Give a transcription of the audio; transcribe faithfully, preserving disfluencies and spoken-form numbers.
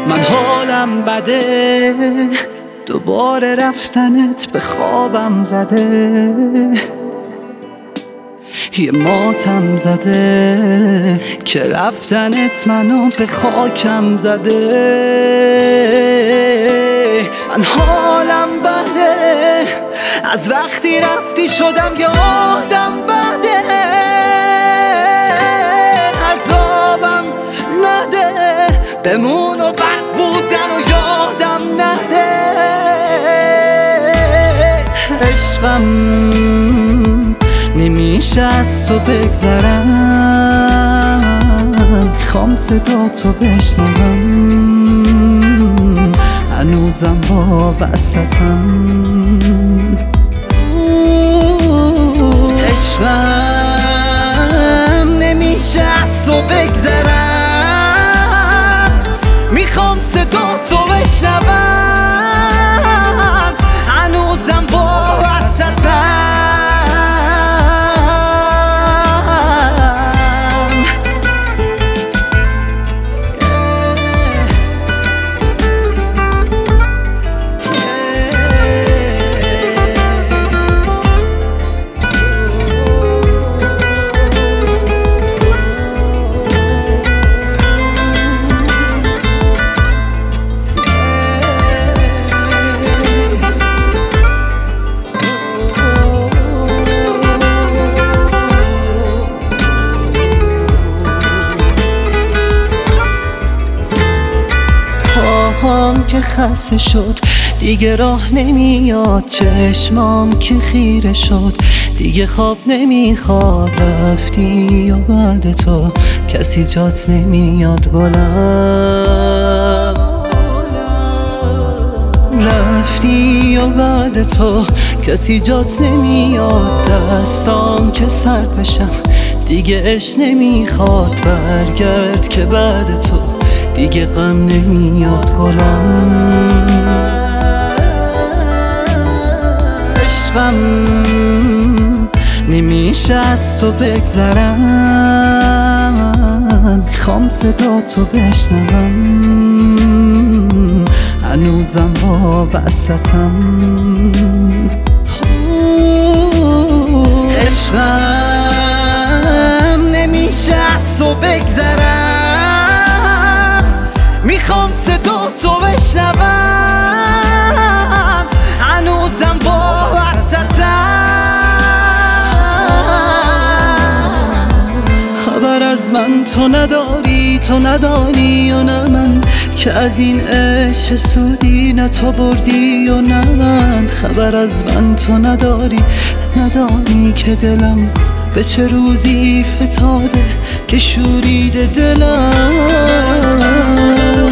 من حالم بده، دوباره رفتنت به خوابم زده، یه ماتم زده که رفتنت منو به خاکم زده. من حالم بده، از وقتی رفتی شدم یادم بده، عذابم نده، بمون و بد بودن و یادم نده. عشقم نمیشه از تو بگذرم، میخوام صدا تو بشنوم، هنوزم با وسطم. عشقم نمیشه از تو بگذرم، میخوام صدا تو بشنوم، هنوزم با وسطم. پاهام که خسته شد دیگه راه نمیاد، چشمام که خیره شد دیگه خواب نمیخواد. رفتی و بعد تو کسی جات نمیاد گلم، رفتی و بعد تو کسی جات نمیاد. دستام که سرد بشم دیگه عشق نمیخواد، برگرد که بعد تو دیگه غم نمیاد گلم. عشقم نمیشه از تو بگذرم، میخوام صدا تو بشنوم، هنوزم با وسطم. عشقم نمیشه از تو بگذرم، میخوام صدا تو بشنوم، هنوزم با وسطم. خبر از من تو نداری، تو ندانی و نه من، که از این عشق سودی نه تو بردی و نه من. خبر از من تو نداری، ندانی که دلم به چه روزی فتاده که شوریده دلم.